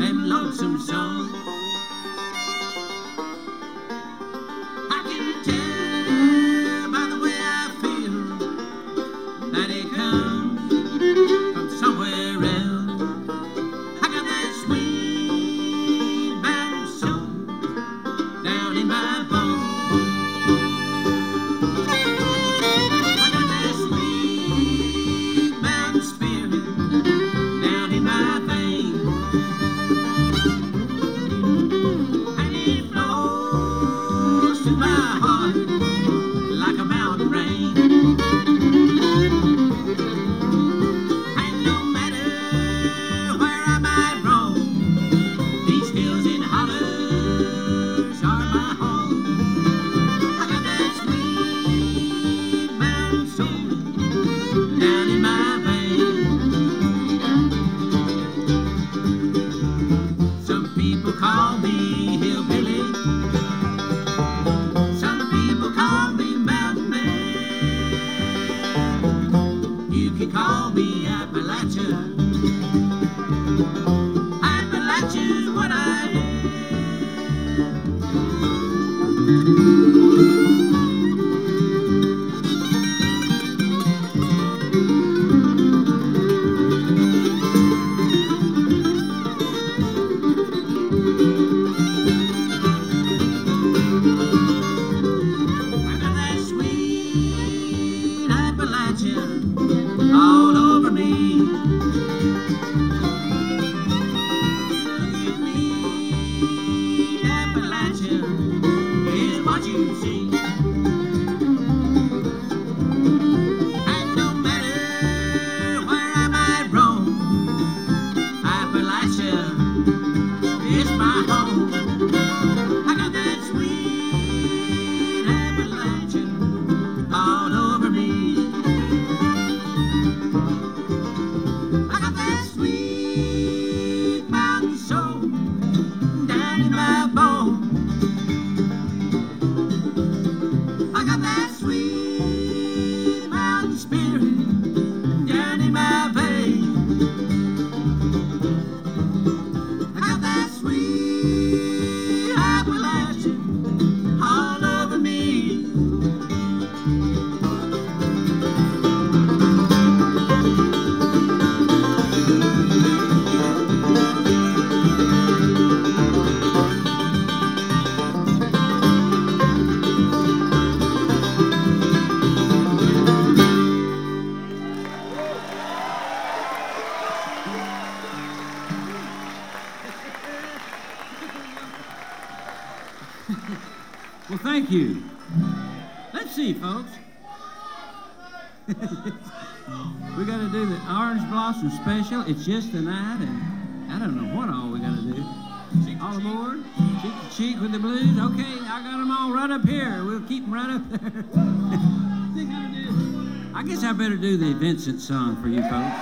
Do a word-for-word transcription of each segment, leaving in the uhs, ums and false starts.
them lonesome songs. I can tell by the way I feel that it comes from somewhere else. I got that sweet mountain soul down in my bones. I got that sweet mountain spirit down in my veins. And it flows through my heart like a mountain rain. And no matter where I might roam, these hills and hollers are my home. I got that sweet mountain soul down in my veins. Some people call me hillbilly. Some people call me mountain man. You can call me Appalachia. Appalachia's what I am. I got that sweet Appalachia all over me. Look at me, Appalachia is what you see. And no matter where I might roam, Appalachia is my home. I got that sweet Appalachia all over me. I got that sweet mountain soul down in my bones. I got that sweet mountain spirit down in my veins. I got that sweet Appalachia all over me. Well, thank you. Let's see, folks. We got to do the Orange Blossom Special. It's just a night, and I don't know what all we got to do. All aboard? Cheek to cheek with the blues? Okay, I got them all right up here. We'll keep them right up there. Think I do. I guess I better do the Vincent song for you folks.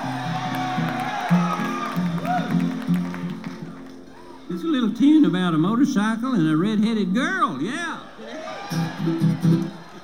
It's a little tune about a motorcycle and a red-headed girl, yeah.